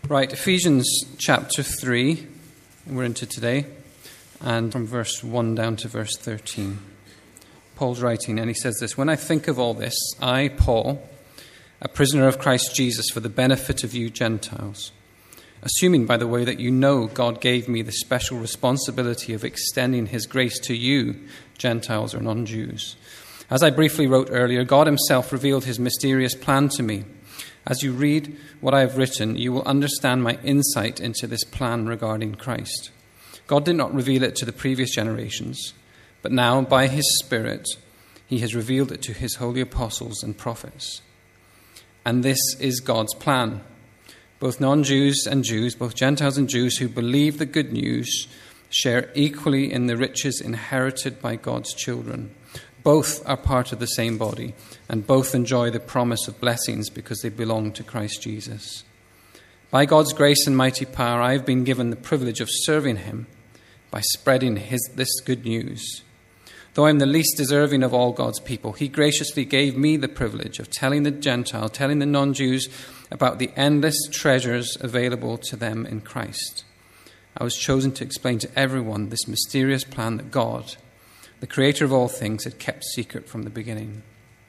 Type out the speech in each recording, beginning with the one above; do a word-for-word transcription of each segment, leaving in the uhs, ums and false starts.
Right, Ephesians chapter three, we're into today, and from verse one down to verse thirteen. Paul's writing, and he says this: "When I think of all this, I, Paul, a prisoner of Christ Jesus, for the benefit of you Gentiles, assuming, by the way, that you know God gave me the special responsibility of extending his grace to you, Gentiles or non-Jews. As I briefly wrote earlier, God himself revealed his mysterious plan to me. As you read what I have written, you will understand my insight into this plan regarding Christ. God did not reveal it to the previous generations, but now, by his Spirit, he has revealed it to his holy apostles and prophets. And this is God's plan. Both non-Jews and Jews, both Gentiles and Jews who believe the good news, share equally in the riches inherited by God's children. Both are part of the same body, and both enjoy the promise of blessings because they belong to Christ Jesus. By God's grace and mighty power, I have been given the privilege of serving him by spreading his, this good news. Though I am the least deserving of all God's people, he graciously gave me the privilege of telling the Gentile, telling the non-Jews about the endless treasures available to them in Christ. I was chosen to explain to everyone this mysterious plan that God, the creator of all things, had kept secret from the beginning.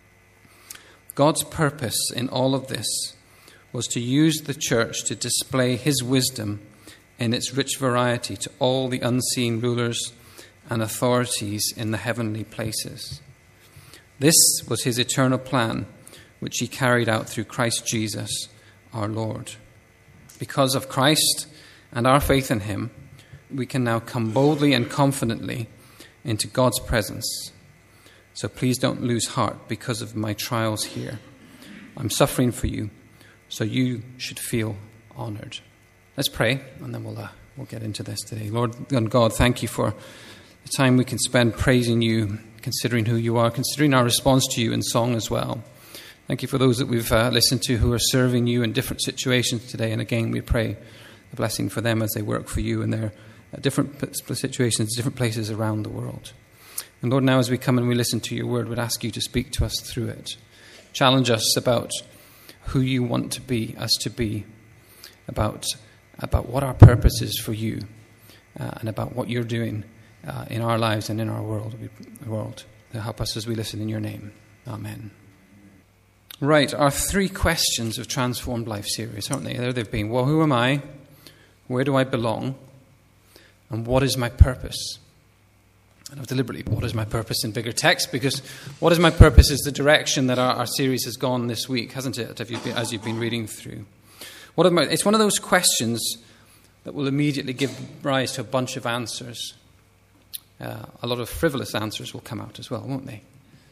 God's purpose in all of this was to use the church to display his wisdom in its rich variety to all the unseen rulers and authorities in the heavenly places. This was his eternal plan, which he carried out through Christ Jesus, our Lord. Because of Christ and our faith in him, we can now come boldly and confidently into God's presence. So please don't lose heart because of my trials here. I'm suffering for you, so you should feel honored." Let's pray, and then we'll uh, we'll get into this today. Lord God, thank you for the time we can spend praising you, considering who you are, considering our response to you in song as well. Thank you for those that we've uh, listened to who are serving you in different situations today. And again, we pray a blessing for them as they work for you in their uh, different situations, different places around the world. And Lord, now as we come and we listen to your word, we'd ask you to speak to us through it. Challenge us about who you want to be, us to be, about, about what our purpose is for you, uh, and about what you're doing uh, in our lives and in our world. world. Help us as we listen in your name. Amen. Right, our three questions of Transformed Life series, aren't they? There they've been. Well, who am I? Where do I belong? And what is my purpose? And I've deliberately put what is my purpose in bigger text, because what is my purpose is the direction that our, our series has gone this week, hasn't it, Have you been, as you've been reading through. What am I, it's one of those questions that will immediately give rise to a bunch of answers. Uh, a lot of frivolous answers will come out as well, won't they?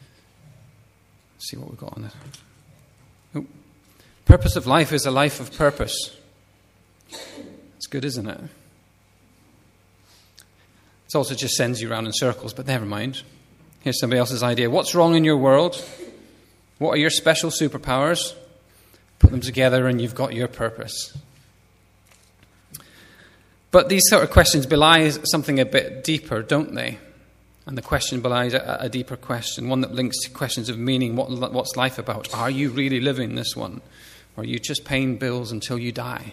Let's see what we've got on it. Oh. Purpose of life is a life of purpose. It's good, isn't it? It also just sends you around in circles, but never mind. Here's somebody else's idea. What's wrong in your world? What are your special superpowers? Put them together and you've got your purpose. But these sort of questions belie something a bit deeper, don't they? And the question belies a, a deeper question, one that links to questions of meaning. What, what's life about? Are you really living this one? Or are you just paying bills until you die?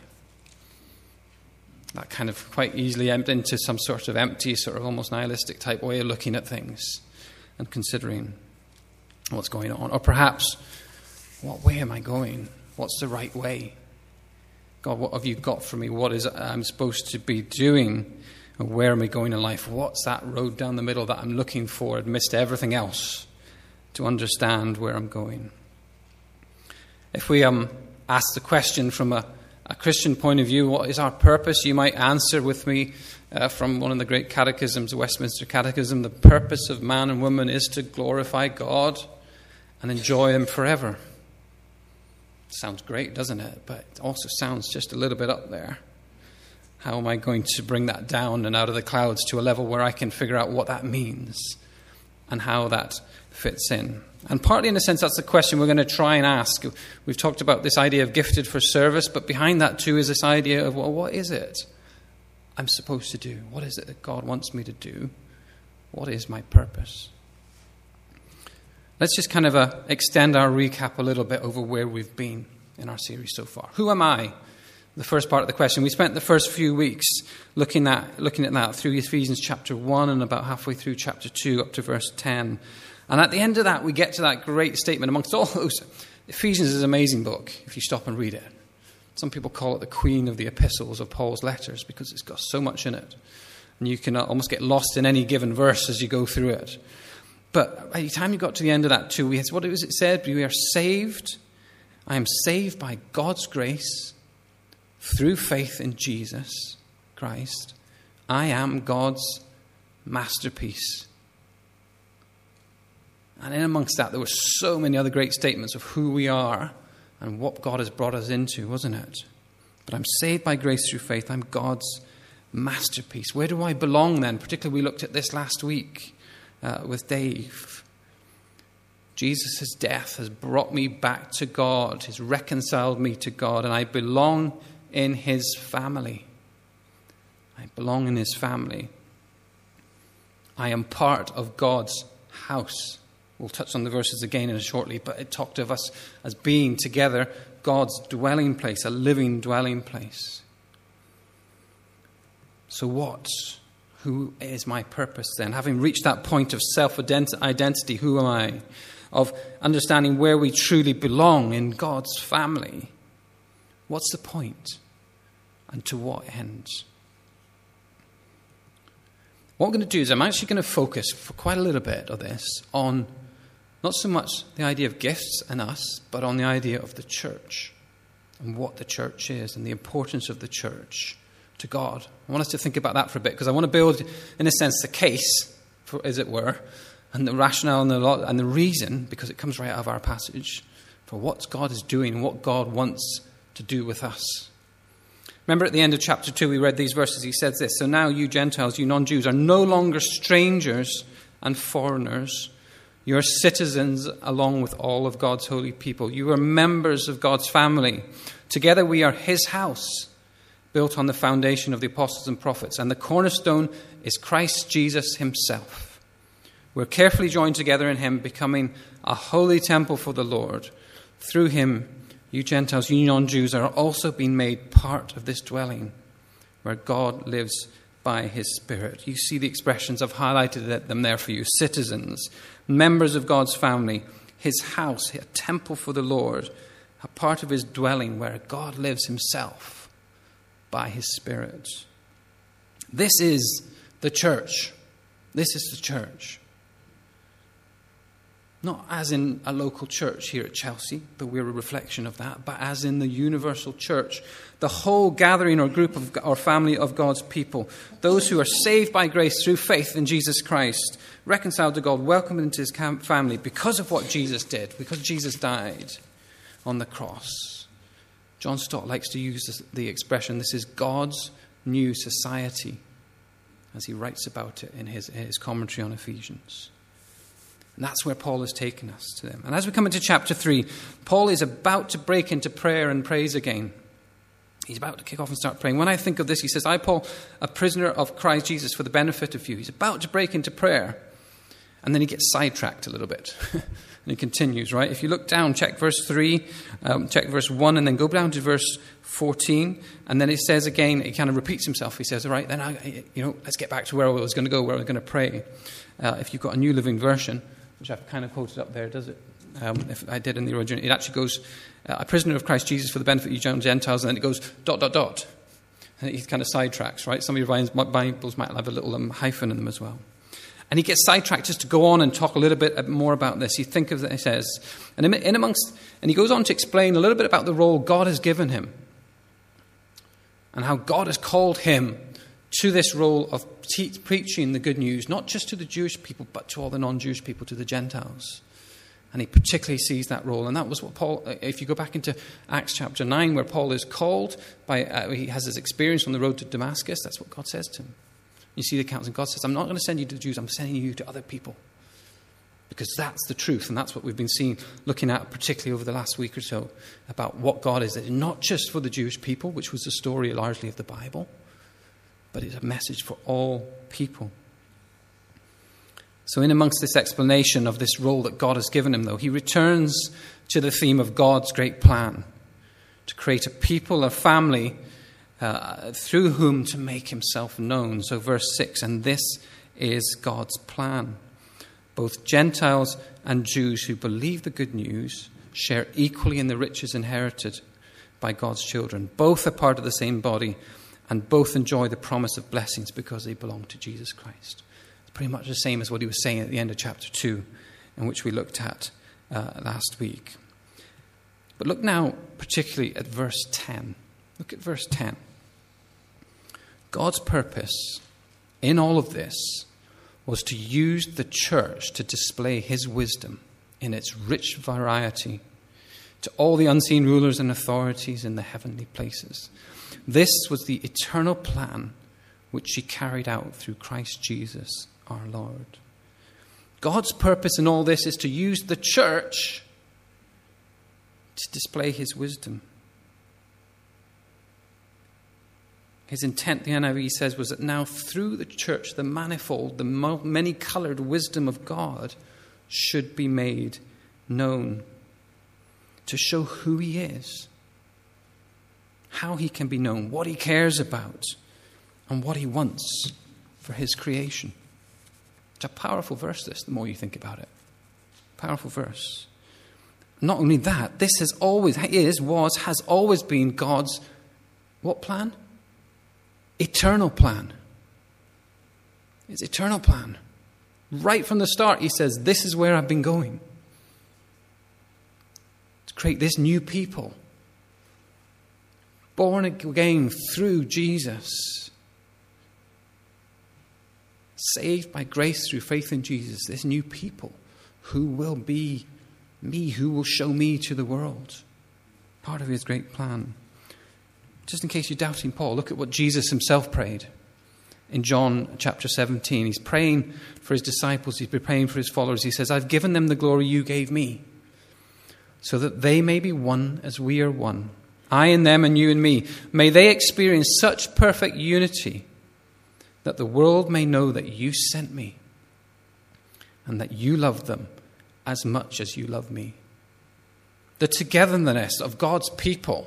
That kind of quite easily emptied into some sort of empty, sort of almost nihilistic type way of looking at things and considering what's going on. Or perhaps, what way am I going? What's the right way? God, what have you got for me? What is it I'm supposed to be doing? And where am I going in life? What's that road down the middle that I'm looking for amidst everything else to understand where I'm going? If we um, ask the question from a A Christian point of view, what is our purpose? You might answer with me uh, from one of the great catechisms, the Westminster Catechism: the purpose of man and woman is to glorify God and enjoy him forever. Sounds great, doesn't it? But it also sounds just a little bit up there. How am I going to bring that down and out of the clouds to a level where I can figure out what that means and how that fits in? And partly, in a sense, that's the question we're going to try and ask. We've talked about this idea of gifted for service, but behind that too is this idea of, well, what is it I'm supposed to do? What is it that God wants me to do? What is my purpose? Let's just kind of uh, extend our recap a little bit over where we've been in our series so far. Who am I? the first part of the question. We spent the first few weeks looking at looking at that through Ephesians chapter one and about halfway through chapter two up to verse ten. And at the end of that, we get to that great statement. Amongst all those, Ephesians is an amazing book if you stop and read it. Some people call it the queen of the epistles of Paul's letters because it's got so much in it. And you can almost get lost in any given verse as you go through it. But by the time you got to the end of that too, we had, what was it said? We are saved. I am saved by God's grace through faith in Jesus Christ. I am God's masterpiece. And in amongst that, there were so many other great statements of who we are and what God has brought us into, wasn't it? But I'm saved by grace through faith. I'm God's masterpiece. Where do I belong then? Particularly, we looked at this last week uh, with Dave. Jesus' death has brought me back to God, has reconciled me to God, and I belong in his family. I belong in his family. I am part of God's house. We'll touch on the verses again in shortly, but it talked of us as being together God's dwelling place, a living dwelling place. So what? Who is my purpose then? Having reached that point of self-identity, who am I? Of understanding where we truly belong in God's family. What's the point? And to what end? What I'm going to do is I'm actually going to focus for quite a little bit of this on not so much the idea of gifts and us, but on the idea of the church and what the church is and the importance of the church to God. I want us to think about that for a bit because I want to build, in a sense, the case, for, as it were, and the rationale and the, and the reason, because it comes right out of our passage, for what God is doing and what God wants to do with us. Remember at the end of chapter two, we read these verses. He says this, so now you Gentiles, you non-Jews, are no longer strangers and foreigners. You are citizens along with all of God's holy people. You are members of God's family. Together we are his house, built on the foundation of the apostles and prophets. And the cornerstone is Christ Jesus himself. We're carefully joined together in him, becoming a holy temple for the Lord. Through him, you Gentiles, you non-Jews, are also being made part of this dwelling where God lives by his Spirit. You see the expressions, I've highlighted them there for you. Citizens, members of God's family, his house, a temple for the Lord, a part of his dwelling where God lives himself by his Spirit. This is the church. This is the church. Not as in a local church here at Chelsea, but we're a reflection of that, but as in the universal church, the whole gathering or group of or family of God's people, those who are saved by grace through faith in Jesus Christ, reconciled to God, welcomed into his family because of what Jesus did, because Jesus died on the cross. John Stott likes to use the expression, this is God's new society, as he writes about it in his, his commentary on Ephesians. And that's where Paul has taken us to them. And as we come into chapter three, Paul is about to break into prayer and praise again. He's about to kick off and start praying. When I think of this, he says, I, Paul, a prisoner of Christ Jesus for the benefit of you. He's about to break into prayer. And then he gets sidetracked a little bit. And he continues, right? If you look down, check verse three, um, check verse one, and then go down to verse fourteen. And then it says again, he kind of repeats himself. He says, all right, then, I, you know, let's get back to where I was going to go, where I was going to pray. Uh, if you've got a New Living Version, which I've kind of quoted up there, does it? Um, if I did in the original, it actually goes, uh, a prisoner of Christ Jesus for the benefit of you Gentiles, and then it goes dot, dot, dot. And he kind of sidetracks, right? Some of your Bibles might have a little um, hyphen in them as well. And he gets sidetracked just to go on and talk a little bit more about this. You think of it, he says, and in amongst, and he goes on to explain a little bit about the role God has given him and how God has called him to this role of te- preaching the good news, not just to the Jewish people, but to all the non-Jewish people, to the Gentiles. And he particularly sees that role. And that was what Paul, if you go back into Acts chapter nine, where Paul is called, by, uh, he has his experience on the road to Damascus, that's what God says to him. You see the accounts, and God says, I'm not going to send you to the Jews, I'm sending you to other people. Because that's the truth, and that's what we've been seeing, looking at particularly over the last week or so, about what God is. It's not just for the Jewish people, which was the story largely of the Bible, but it's a message for all people. So in amongst this explanation of this role that God has given him, though, he returns to the theme of God's great plan. to create a people, a family, uh, through whom to make himself known. So verse six, and this is God's plan. Both Gentiles and Jews who believe the good news share equally in the riches inherited by God's children. Both are part of the same body, and both enjoy the promise of blessings because they belong to Jesus Christ. It's pretty much the same as what he was saying at the end of chapter two, in which we looked at uh, last week. But look now particularly at verse ten. Look at verse ten. God's purpose in all of this was to use the church to display his wisdom in its rich variety to all the unseen rulers and authorities in the heavenly places. This was the eternal plan which he carried out through Christ Jesus our Lord. God's purpose in all this is to use the church to display his wisdom. His intent, the N I V says, was that now through the church, the manifold, the many-coloured wisdom of God should be made known, to show who he is, how he can be known, what he cares about, and what he wants for his creation. It's a powerful verse, this, the more you think about it. Powerful verse. Not only that, this has always, is, was, has always been God's, what plan? Eternal plan. It's eternal plan. Right from the start, he says, this is where I've been going. To create this new people. Born again through Jesus. Saved by grace through faith in Jesus. This new people who will be me, who will show me to the world. Part of his great plan. Just in case you're doubting Paul, look at what Jesus himself prayed. In John chapter seventeen, he's praying for his disciples, he's praying for his followers. He says, I've given them the glory you gave me, so that they may be one as we are one. I in them and you in me. May they experience such perfect unity that the world may know that you sent me and that you love them as much as you love me. The togetherness of God's people,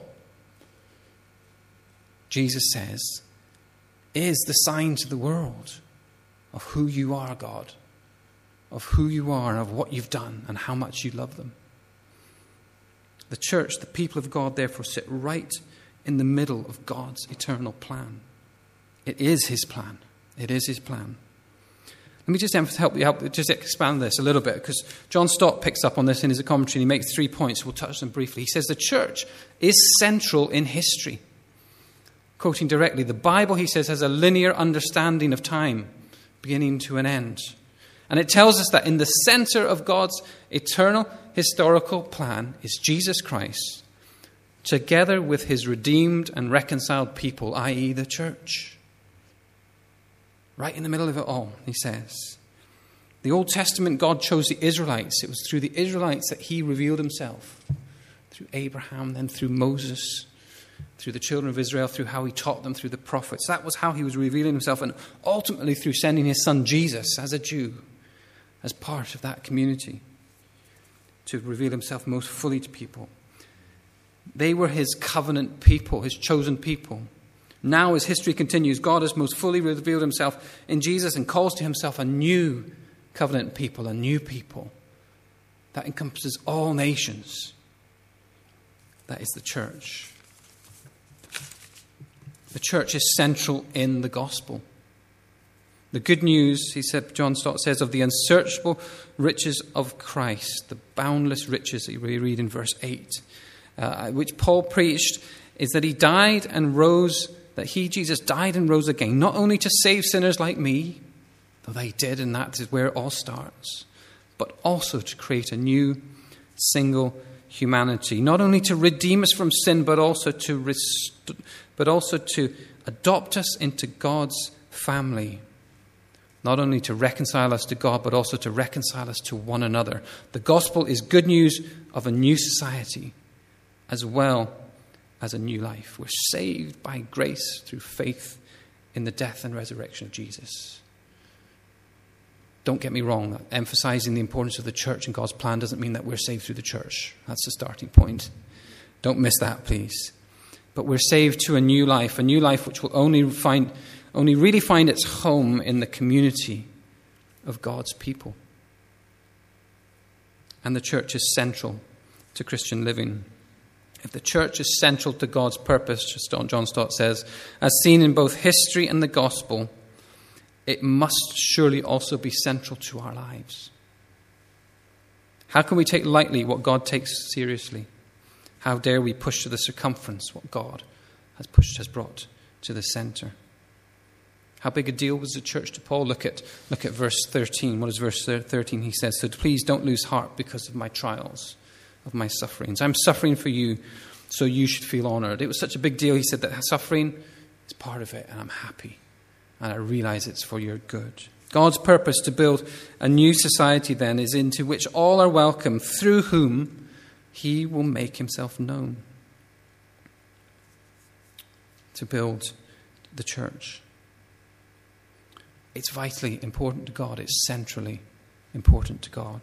Jesus says, is the sign to the world of who you are, God, of who you are and of what you've done and how much you love them. The church, the people of God, therefore, sit right in the middle of God's eternal plan. It is his plan. It is his plan. Let me just help you help just expand this a little bit, because John Stott picks up on this in his commentary and he makes three points. We'll touch them briefly. He says the church is central in history. Quoting directly, the Bible, he says, has a linear understanding of time, beginning to an end. And it tells us that in the center of God's eternal historical plan is Jesus Christ, together with his redeemed and reconciled people, that is the church. Right in the middle of it all, he says. The Old Testament, God chose the Israelites. It was through the Israelites that he revealed himself. Through Abraham, then through Moses, through the children of Israel, through how he taught them, through the prophets. That was how he was revealing himself, and ultimately through sending his son Jesus as a Jew, as part of that community, to reveal himself most fully to people. They were his covenant people, his chosen people. Now, as history continues, God has most fully revealed himself in Jesus and calls to himself a new covenant people, a new people that encompasses all nations. That is the church. The church is central in the gospel. The good news, he said, John Stott says, of the unsearchable riches of Christ, the boundless riches that we read in verse eight, uh, which Paul preached, is that he died and rose, that he, Jesus, died and rose again, not only to save sinners like me, though they did, and that is where it all starts, but also to create a new single humanity, not only to redeem us from sin, but also to rest- but also to adopt us into God's family. Not only to reconcile us to God, but also to reconcile us to one another. The gospel is good news of a new society as well as a new life. We're saved by grace through faith in the death and resurrection of Jesus. Don't get me wrong, emphasizing the importance of the church and God's plan doesn't mean that we're saved through the church. That's the starting point. Don't miss that, please. But we're saved to a new life, a new life which will only find, only really find its home in the community of God's people. And the church is central to Christian living. If the church is central to God's purpose, as John Stott says, as seen in both history and the gospel, it must surely also be central to our lives. How can we take lightly what God takes seriously? How dare we push to the circumference what God has pushed, has brought to the center? How big a deal was the church to Paul? Look at, look at verse thirteen. What is verse thirteen? He says, so please don't lose heart because of my trials, of my sufferings. I'm suffering for you, so you should feel honored. It was such a big deal, he said, that suffering is part of it, and I'm happy. And I realize it's for your good. God's purpose to build a new society then is into which all are welcome, through whom he will make himself known. To build the church. It's vitally important to God. It's centrally important to God.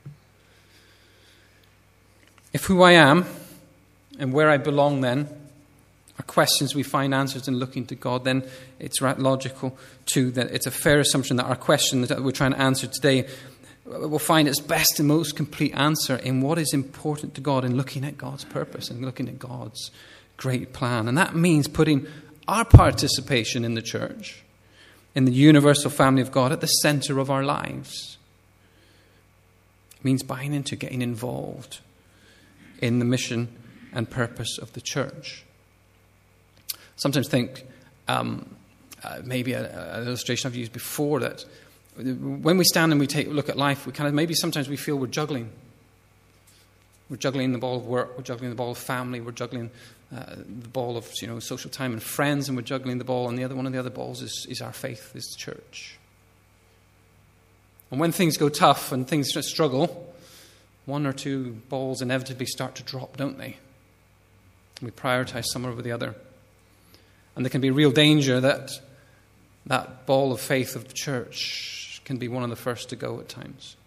If who I am and where I belong then are questions we find answers in looking to God, then it's right logical too that it's a fair assumption that our question that we're trying to answer today will find its best and most complete answer in what is important to God in looking at God's purpose and looking at God's great plan. And that means putting our participation in the church, in the universal family of God, at the center of our lives. It means buying into, getting involved in the mission and purpose of the church. Sometimes think, um, uh, maybe a, an illustration I've used before, that when we stand and we take a look at life, we kind of maybe sometimes we feel we're juggling. We're juggling the ball of work, we're juggling the ball of family, we're juggling uh, the ball of you know social time and friends, and we're juggling the ball, and the other one of the other balls is, is our faith, is the church. And when things go tough and things struggle, one or two balls inevitably start to drop, don't they? We prioritize some over the other. And there can be real danger that that ball of faith of the church can be one of the first to go at times.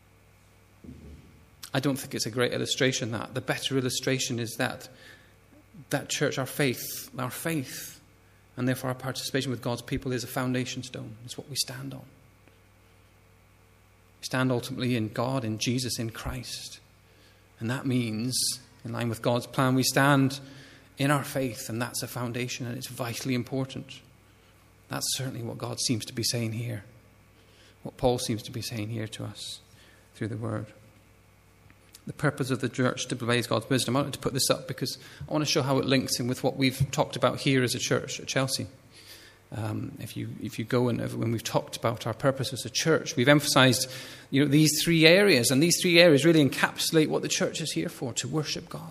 I don't think it's a great illustration, that. The better illustration is that that church, our faith, our faith, and therefore our participation with God's people is a foundation stone. It's what we stand on. We stand ultimately in God, in Jesus, in Christ. And that means, in line with God's plan, we stand in our faith, and that's a foundation, and it's vitally important. That's certainly what God seems to be saying here. What Paul seems to be saying here to us through the Word. The purpose of the church to blaze God's wisdom. I wanted to put this up because I want to show how it links in with what we've talked about here as a church at Chelsea. Um, if you if you go and when we've talked about our purpose as a church, we've emphasized you know these three areas, and these three areas really encapsulate what the church is here for: to worship God,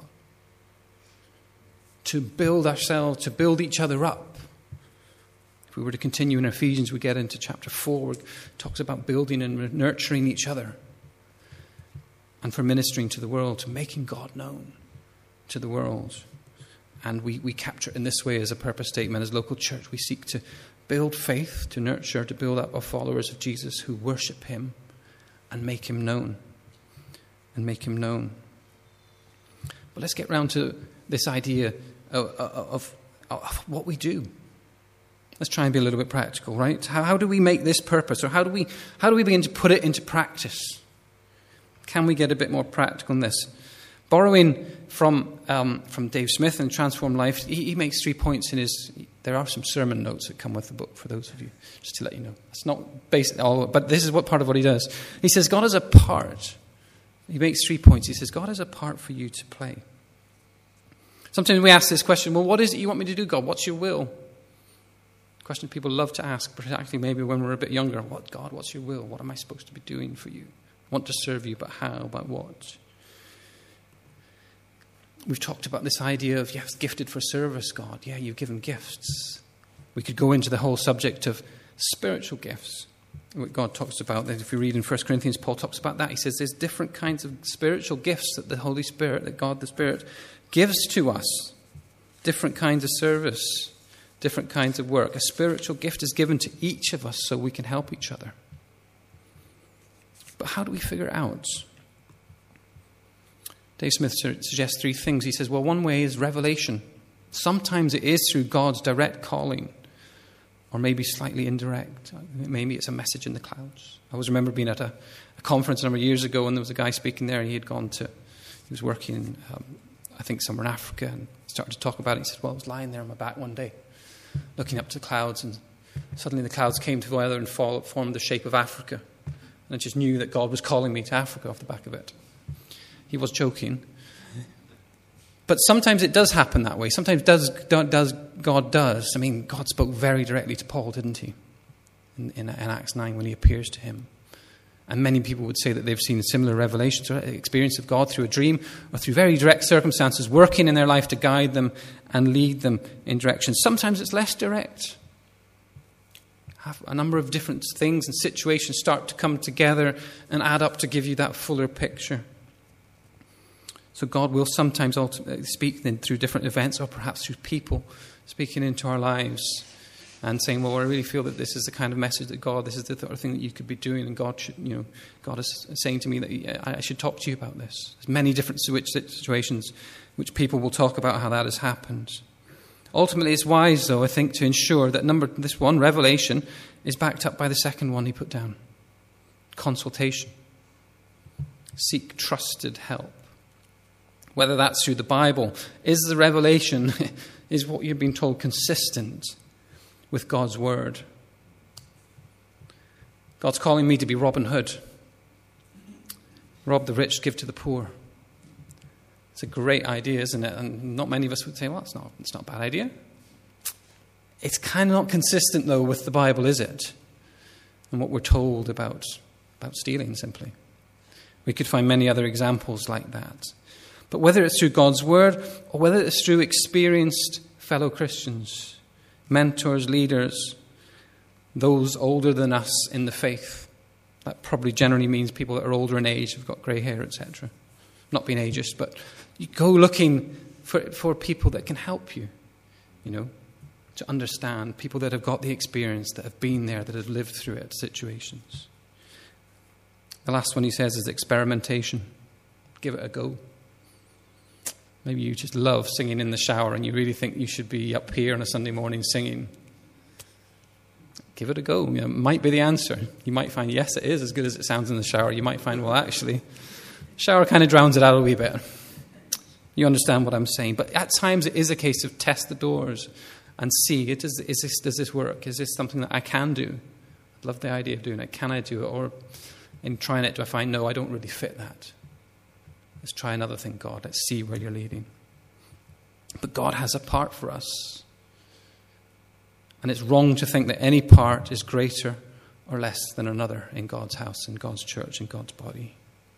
to build ourselves, to build each other up. If we were to continue in Ephesians, we get into chapter four, it talks about building and nurturing each other, and for ministering to the world, to making God known to the world. And we, we capture it in this way as a purpose statement. As local church, we seek to build faith, to nurture, to build up our followers of Jesus who worship him and make him known. And make him known. But let's get round to this idea of, of, of what we do. Let's try and be a little bit practical, right? How, how do we make this purpose, or how do we how do we begin to put it into practice? Can we get a bit more practical in this? Borrowing from um, from Dave Smith and Transform Life, he, he makes three points in his. There are some sermon notes that come with the book for those of you, just to let you know. It's not based all, but this is what part of what he does. He says God has a part. He makes three points. He says God has a part for you to play. Sometimes we ask this question: well, what is it you want me to do, God? What's your will? Question people love to ask, particularly maybe when we're a bit younger. What, God, what's your will? What am I supposed to be doing for you? I want to serve you, but how? But what? We've talked about this idea of, yes, gifted for service, God. Yeah, you've given gifts. We could go into the whole subject of spiritual gifts. What God talks about, if we read in First Corinthians, Paul talks about that. He says there's different kinds of spiritual gifts that the Holy Spirit, that God the Spirit, gives to us. Different kinds of service, different kinds of work. A spiritual gift is given to each of us so we can help each other. But how do we figure it out? Dave Smith suggests three things. He says, well, one way is revelation. Sometimes it is through God's direct calling, or maybe slightly indirect. Maybe it's a message in the clouds. I always remember being at a, a conference a number of years ago, and there was a guy speaking there, and he had gone to, he was working in, um, I think, somewhere in Africa, and started to talk about it. He said, well, I was lying there on my back one day, looking up to the clouds, and suddenly the clouds came together and fall, formed the shape of Africa. And I just knew that God was calling me to Africa off the back of it. He was joking. But sometimes it does happen that way. Sometimes does, does God does. I mean, God spoke very directly to Paul, didn't he? In, in, in Acts nine when he appears to him. And many people would say that they've seen similar revelations or experience of God through a dream or through very direct circumstances working in their life to guide them and lead them in directions. Sometimes it's less direct. Have a number of different things and situations start to come together and add up to give you that fuller picture. So God will sometimes ultimately speak then through different events or perhaps through people speaking into our lives and saying, well, I really feel that this is the kind of message that God, this is the sort of thing that you could be doing, and God should, you know, God is saying to me that I should talk to you about this. There's many different situations which people will talk about how that has happened. Ultimately, it's wise, though, I think, to ensure that number this one, revelation, is backed up by the second one he put down. Consultation. Seek trusted help. Whether that's through the Bible, is the revelation, is what you've been told consistent with God's word? God's calling me to be Robin Hood. Rob the rich, give to the poor. It's a great idea, isn't it? And not many of us would say, well, it's not, it's not a bad idea. It's kind of not consistent, though, with the Bible, is it? And what we're told about, about stealing, simply. We could find many other examples like that. But whether it's through God's word or whether it's through experienced fellow Christians, mentors, leaders, those older than us in the faith, that probably generally means people that are older in age, have got grey hair, et cetera. Not being ageist, but you go looking for, for people that can help you, you know, to understand, people that have got the experience, that have been there, that have lived through it, situations. The last one he says is experimentation. Give it a go. Maybe you just love singing in the shower and you really think you should be up here on a Sunday morning singing. Give it a go. You know, it might be the answer. You might find, yes, it is as good as it sounds in the shower. You might find, well, actually, shower kind of drowns it out a wee bit. You understand what I'm saying. But at times it is a case of test the doors and see, it is, is this, does this work? Is this something that I can do? I'd love the idea of doing it. Can I do it? Or in trying it, do I find, no, I don't really fit that? Let's try another thing, God. Let's see where you're leading. But God has a part for us. And it's wrong to think that any part is greater or less than another in God's house, in God's church, in God's body.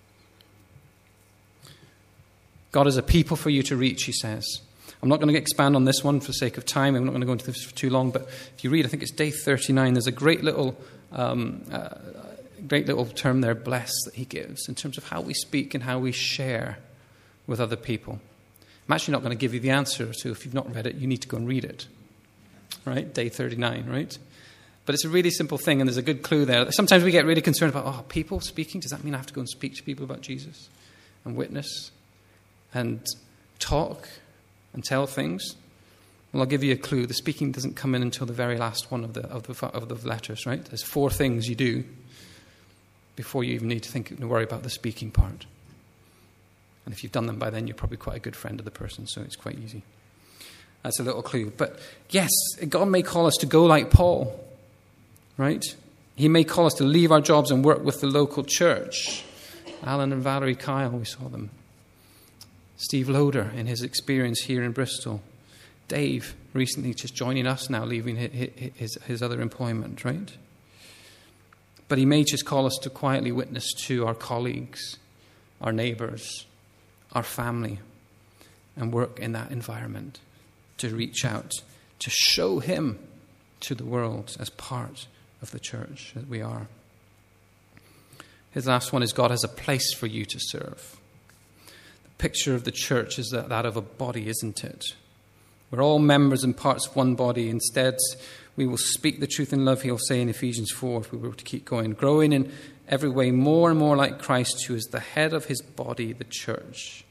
God is a people for you to reach, he says. I'm not going to expand on this one for the sake of time. I'm not going to go into this for too long. But if you read, I think it's day thirty-nine, there's a great little... Um, uh, Great little term there, bless, that he gives in terms of how we speak and how we share with other people. I'm actually not going to give you the answer, so if you've not read it, you need to go and read it. Right? Day thirty-nine, right? But it's a really simple thing, and there's a good clue there. Sometimes we get really concerned about, oh, people speaking? Does that mean I have to go and speak to people about Jesus and witness and talk and tell things? Well, I'll give you a clue. The speaking doesn't come in until the very last one of the of the, of the letters, right? There's four things you do before you even need to think and worry about the speaking part. And if you've done them by then, you're probably quite a good friend of the person, so it's quite easy. That's a little clue. But yes, God may call us to go like Paul, right? He may call us to leave our jobs and work with the local church. Alan and Valerie Kyle, we saw them. Steve Loader in his experience here in Bristol. Dave, recently just joining us now, leaving his, his other employment, right? But he may just call us to quietly witness to our colleagues, our neighbours, our family, and work in that environment to reach out, to show him to the world as part of the church that we are. His last one is God has a place for you to serve. The picture of the church is that, that of a body, isn't it? We're all members and parts of one body. Instead, we will speak the truth in love, he'll say in Ephesians four, if we were to keep going. Growing in every way more and more like Christ, who is the head of his body, the church.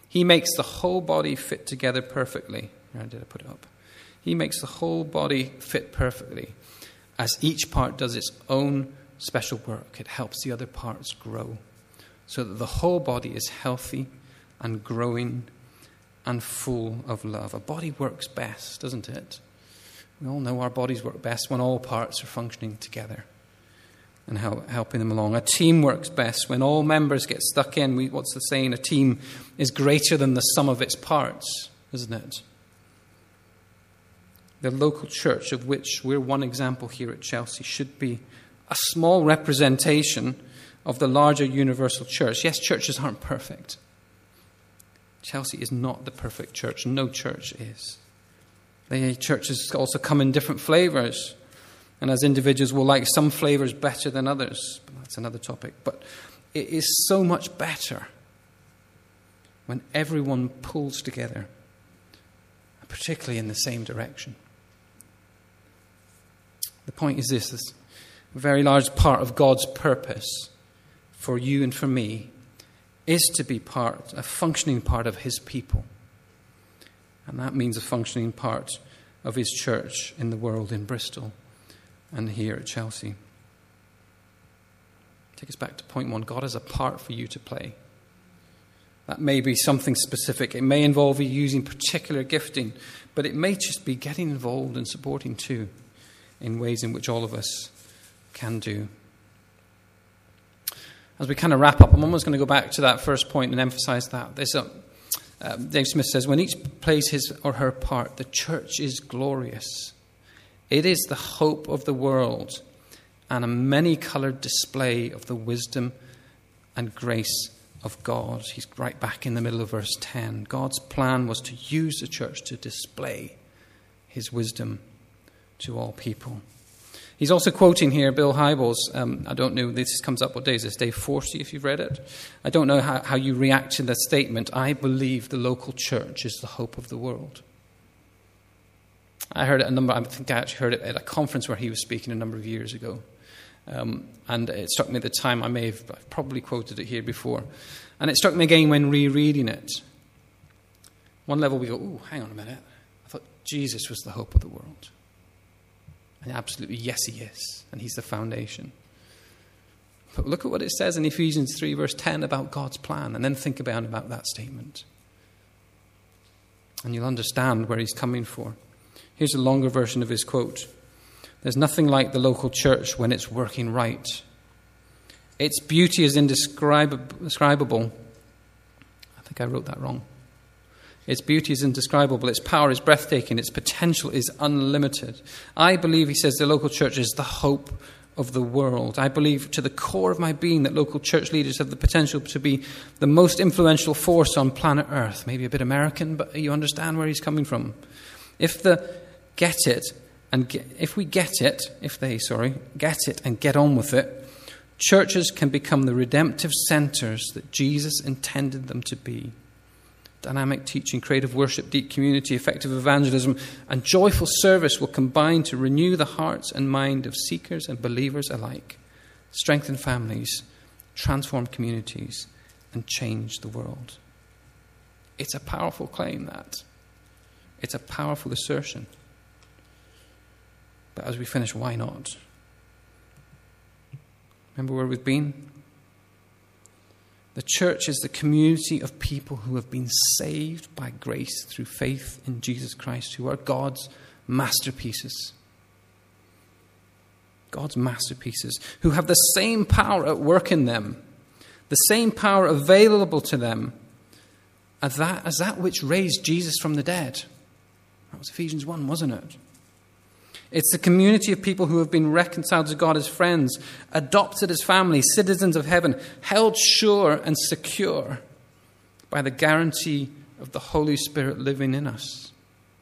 He makes the whole body fit together perfectly. Where did I put it up? He makes the whole body fit perfectly. As each part does its own special work, it helps the other parts grow, so that the whole body is healthy and growing and full of love. A body works best, doesn't it? We all know our bodies work best when all parts are functioning together and help, helping them along. A team works best when all members get stuck in. We, what's the saying? A team is greater than the sum of its parts, isn't it? The local church, of which we're one example here at Chelsea, should be a small representation of the larger universal church. Yes, churches aren't perfect. Chelsea is not the perfect church. No church is. The churches also come in different flavors. And as individuals, we'll like some flavors better than others. But that's another topic. But it is so much better when everyone pulls together, particularly in the same direction. The point is this, this a very large part of God's purpose for you and for me is to be part, a functioning part of his people. And that means a functioning part of his church in the world, in Bristol and here at Chelsea. Take us back to point one. God has a part for you to play. That may be something specific. It may involve you using particular gifting, but it may just be getting involved and supporting too, in ways in which all of us can do. As we kind of wrap up, I'm almost going to go back to that first point and emphasize that. There's a, uh, Dave Smith says, when each plays his or her part, the church is glorious. It is the hope of the world and a many-coloured display of the wisdom and grace of God. He's right back in the middle of verse ten. God's plan was to use the church to display his wisdom to all people. He's also quoting here Bill Hybels. Um, I don't know, this comes up, what day is this? Day forty, if you've read it. I don't know how, how you react to that statement. I believe the local church is the hope of the world. I heard it a number, I think I actually heard it at a conference where he was speaking a number of years ago. Um, and it struck me at the time, I may have I've probably quoted it here before. And it struck me again when rereading it. One level we go, oh, hang on a minute. I thought Jesus was the hope of the world. And absolutely, yes, he is. And he's the foundation. But look at what it says in Ephesians three, verse ten about God's plan. And then think about, about that statement. And you'll understand where he's coming for. Here's a longer version of his quote. There's nothing like the local church when it's working right. Its beauty is indescribable. I think I wrote that wrong. Its beauty is indescribable. Its power is breathtaking. Its potential is unlimited. I believe, he says, the local church is the hope of the world. I believe to the core of my being that local church leaders have the potential to be the most influential force on planet Earth. Maybe a bit American, but you understand where he's coming from. If the get it, and get, if we get it, if they, sorry, get it and get on with it, churches can become the redemptive centers that Jesus intended them to be. Dynamic teaching, creative worship, deep community, effective evangelism, and joyful service will combine to renew the hearts and mind of seekers and believers alike, strengthen families, transform communities, and change the world. It's a powerful claim, that. It's a powerful assertion. But as we finish, why not? Remember where we've been? The church is the community of people who have been saved by grace through faith in Jesus Christ, who are God's masterpieces. God's masterpieces, who have the same power at work in them, the same power available to them as that, as that which raised Jesus from the dead. That was Ephesians one, wasn't it? It's the community of people who have been reconciled to God as friends, adopted as family, citizens of heaven, held sure and secure by the guarantee of the Holy Spirit living in us.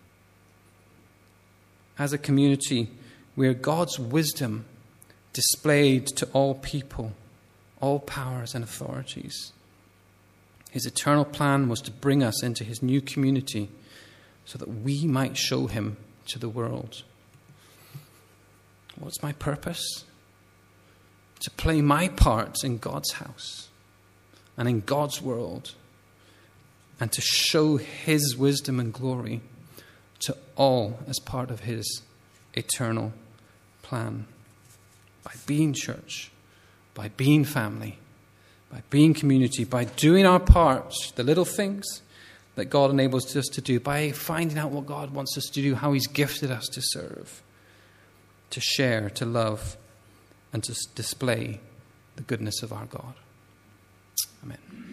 As a community, we are God's wisdom displayed to all people, all powers and authorities. His eternal plan was to bring us into his new community so that we might show him to the world. What's my purpose? To play my part in God's house and in God's world and to show his wisdom and glory to all as part of his eternal plan. By being church, by being family, by being community, by doing our part, the little things that God enables us to do, by finding out what God wants us to do, how he's gifted us to serve, to share, to love, and to display the goodness of our God. Amen.